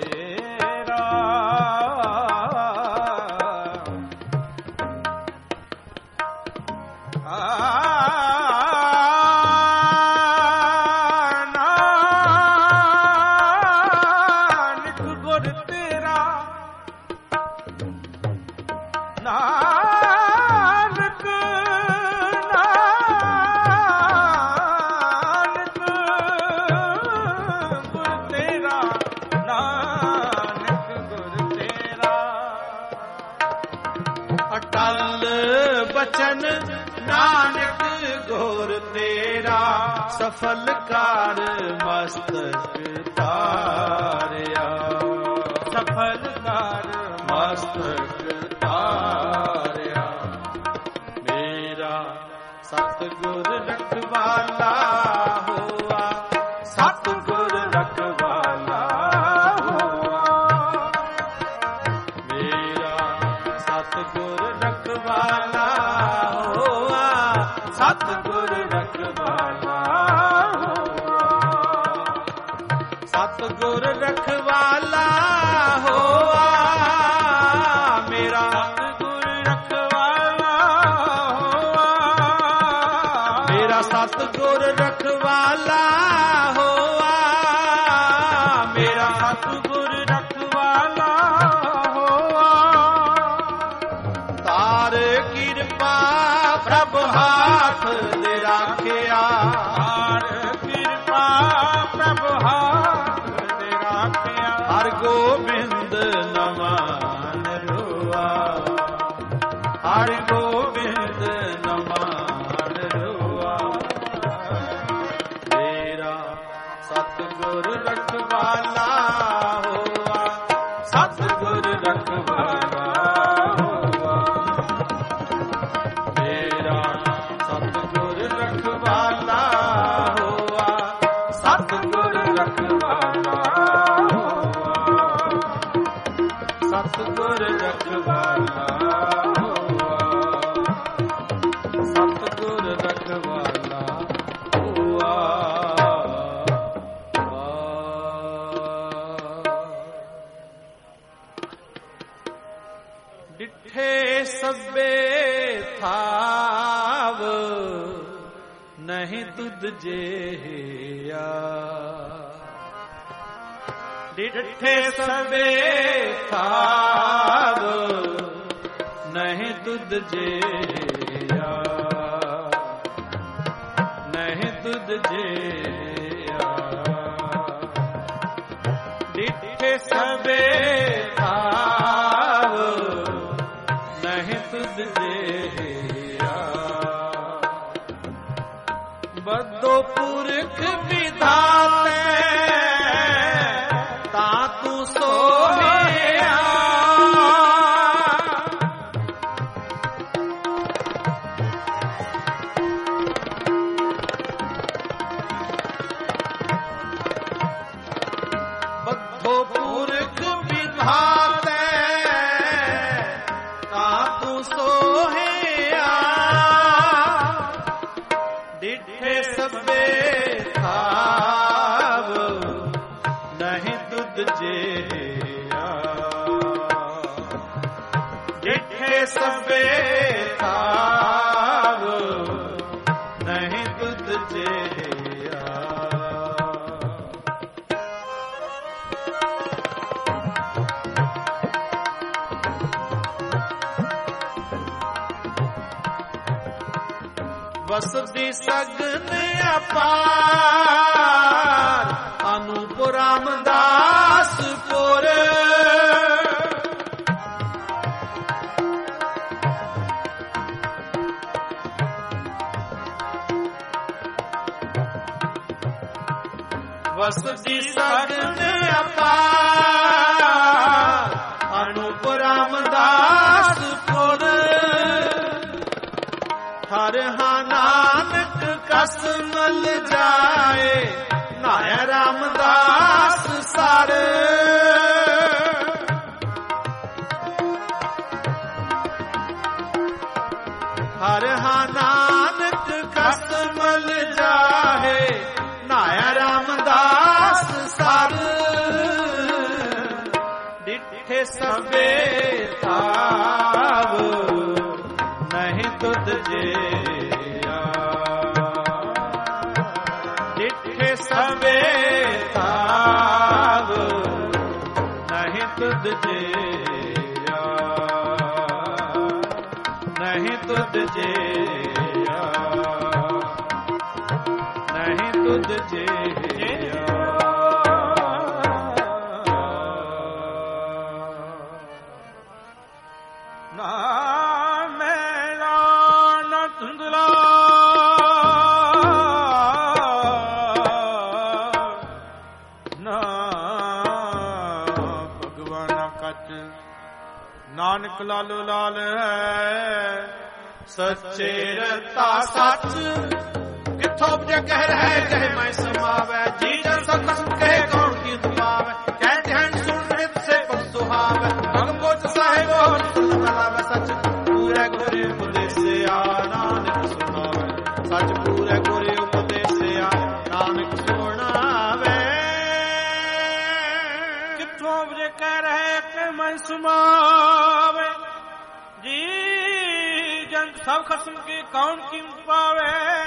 ਬਚਨ ਨਾਨਕ ਗੁਰ ਤੇਰਾ, ਸਫਲ ਕਰ ਮਸਤਕ ਤਾਰਿਆ। ਸਫਲ ਕਰ ਮਸਤਕ ਤਾਰਿਆ। ਮੇਰਾ ਸਤਿਗੁਰ ਰਖਵਾਲਾ ਹੋਆ, ਸਤਿਗੁਰ ਰਖਵਾਲਾ ਹੋਆ। ਮੇਰਾ ਸਤਿਗੁਰ ਰਖਵਾਲਾ ਹੋਆ, ਸਤਿਗੁਰ ਰਖਵਾਲਾ ਹੋਆ। ਸਤਿਗੁਰ ਰਖਵਾਲਾ ਹੋਆ, ਮੇਰਾ ਸਤਿਗੁਰ ਰਖਵਾਲਾ ਹੋਆ। ਮੇਰਾ ਸਤਿਗੁਰ ਰਖਵਾਲਾ ਹੋਆ, ਮੇਰਾ ਸਤਿਗੁਰ ਰਖਵਾਲਾ ਹੋਆ। ਤਾਰ ਕਿਰਪਾ ਪ੍ਰਭ ਹਾਥ ਦੇ ਰਾਖਿਆ। ਤਾਰ ਕਿਰਪਾ ਪ੍ਰਭ ਹਾਥ ਦੇ ਰਾਖਿਆ। ਹਰਿ ਗੋਬਿੰਦ ਨਮਨ ਰੁਆ, ਹਰਿ ਗੋਬਿੰਦ ਨਮਨ ਰੁਆ। ਮੇਰਾ ਸਤਿਗੁਰ ਰਖਵਾਲਾ ਹੋਆ, ਸਤਿਗੁਰ ਰਖਵਾਲਾ ਹੋਆ। ਮੇਰਾ ਸਤਿਗੁਰ ਰਖਵਾਲਾ ਹੋਆ, ਸਤਿਗੁਰ ਰਖਵਾਲਾ ਹੋਆ। ਸਤਿਗੁਰ ਰਖਵਾਲਾ ਹੋਆ, ਸਤਿਗੁਰ ਰਖਵਾਲਾ ਹੋਆ। ਡਿਠੇ ਸਭੇ ਥਾਵ ਨਹੀਂ ਤੁਧ ਜਿਹਾ। ਡਿਠੇ ਸਭੇ ਥਾਵ ਨਹੀਂ ਤੁਧ ਜਿਹਾ। ਨਹੀਂ ਤੁਧ ਜਿਹਾ। ਡਿਠੇ ਸਭੇ ਥਾਵ ਨਹੀਂ ਤੁਧ ਜਿਹਾ। ਬਦੋ ਪੁਰਖ ਵਿਧਾਤੇ ਤਾਂ ਤੂੰ ਸੋਹਿਆ। ਬਦੋ ਪੁਰਖ ਵਿਧਾਤੇ ਤਾਂ ਤੂੰ ਸੋਹਿਆ। ਡਿਠੇ ਸਭੇ ਥਾਵ ਨਹੀਂ ਤੁਧ ਜਿਹਾ। ਡਿਠੇ ਸਭੇ ਥਾਵ ਨਹੀਂ ਤੁਧ ਜਿਹਾ। ਵਸਦੀ ਸਗਨ ਅਪਾਰ ਅਨੂਪ ਰਾਮਦਾਸ ਪੁਰ ਵਸਦੀ ਸਗਨ ਅਪਾਰ ਅਨੂਪ ਰਾਮਦਾਸ ਪੁਰ ਹਰ ਹਾ ਨਾਨਕ ਕਸ ਮਲ ਜਾਏ ਨਾਇਆ ਰਾਮਦਾਸ ਸਰ ਹਰ ਹਾ ਨਾਨਕ ਕਸ ਮਲ ਜਾਏ ਨਾਇਆ ਰਾਮਦਾਸ ਸਰ ਡਿਠੇ ਸਭੇ ਤਾਵ ਨਹੀਂ ਤੁਧ ਜਿਆ ਡਿਠੇ ਸਭੇ ਤਾਵ ਨਹੀਂ ਤੁਧ ਜਿਆ ਨਹੀਂ ਤੁਧ ਜਿਆ ਨਹੀਂ ਤੁਧ ਜਿਆ ਨਾ ਮੇਰਾ ਨਾ ਧੁੰਦਲਾ ਨਾ ਭਗਵਾਨਾ ਕੱਚ ਨਾਨਕ ਲਾਲੋ ਲਾਲ ਹੈ ਸੱਚੇ ਰਤਾ ਸੱਚ ਕਿਥੋਂ ਉਪਜੈ ਕਹਿ ਰਹਿ ਕਹਿ ਮੈਂ ਸਮਾਵੈ ਜੀ ਜਨ ਸਖਸ ਕਹਿ ਕੌਣ ਕੀ ਪਾਵੈ ਕਹਿ ਧਿਆਨ ਸੁਣ ਰਿਤ ਸੇ ਪਖ ਸੁਹਾਵੈ ਭਗਵਤ ਸਾਹਿਬ ਸੁਨ ਕਲਾਵੈ ਸੱਚ ਪੂਰੇ ਗੁਰੇ ਉਪਦੇਸਿਆ ਨਾਨਕ ਸੁਣਾਵੈ ਸੱਚ ਪੂਰੇ ਗੁਰੇ ਉਪਦੇਸਿਆ ਨਾਨਕ ਸੁਣਾਵੈ ਕਿਥੋਂ ਉਪਜੈ ਕਹਿ ਰਹਿ ਕਹਿ ਮੈਂ ਸਮਾਵੈ ਜੀ ਜਨ ਸਭ ਖਸਮ ਕੇ ਕੌਣ ਕੀ ਪਾਵੈ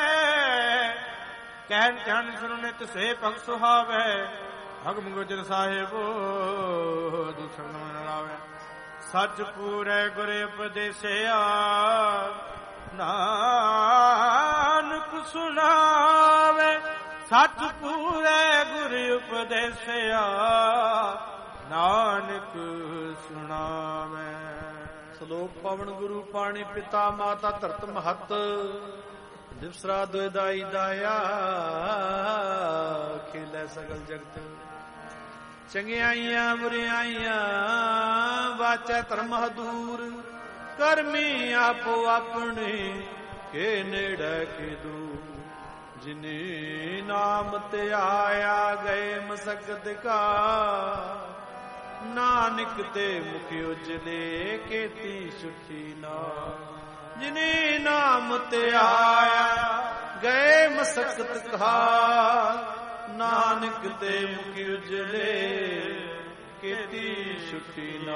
ਕਹਿਣ ਧਿਆਨ ਸੁਣਨੇ ਤਿਸੇ ਭਗ ਸੁਹਾਵੈ ਭਗਮ ਗੁਜਰ ਸਾਹਿਬ ਦੂਸਰ ਨ ਲਾਵੈ ਸੱਚ ਪੂਰੇ ਗੁਰੇ ਉਪਦੇਸਿਆ ਨਾਨਕ ਸੁਣਾਵੈ ਸੱਚ ਪੂਰੇ ਗੁਰੇ ਉਪਦੇਸਿਆ ਨਾਨਕ ਸੁਣਾਵੈ ਸ਼ਲੋਕ ਪਵਨ ਗੁਰੂ ਪਾਣੀ ਪਿਤਾ ਮਾਤਾ ਧਰਤ ਮਹਤ ਦਿਵਸਰਾ ਦੁਇਦਾਈ ਦਾਇਆ ਖੇਲੇ ਸਗਲ ਜਗਤ ਚੰਗਿਆਈਆਂ ਬੁਰਿਆਈਆਂ ਵਾਚੈ ਧਰਮ ਹਦੂਰ ਕਰਮੀ ਆਪੋ ਆਪਣੇ ਕੇ ਨੇੜੇ ਕੇ ਦੂਰ ਜਿਨੇ ਨਾਮ ਤੇ ਆਇਆ ਗਏ ਮਸਕਤ ਕਾ ਨਾਨਕ ਤੇ ਮੁਖ ਉਜਲੇ ਕੀਤੀ ਛੁੱਟੀ ਨਾ ਜਿਨੇ ਨਾਮ ਤੇ ਆਇਆ ਗਏ ਮਸਕਤ ਕਾ ਨਾਨਕ ਤੇ ਮੁਖ ਉਜਲੇ ਕੀਤੀ ਛੁੱਟੀ ਨਾ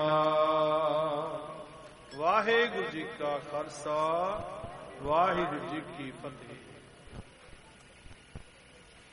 ਵਾਹਿਗੁਰੂ ਜੀ ਕਾ ਖਾਲਸਾ ਵਾਹਿਗੁਰੂ ਜੀ ਕੀ ਫਤਿਹ।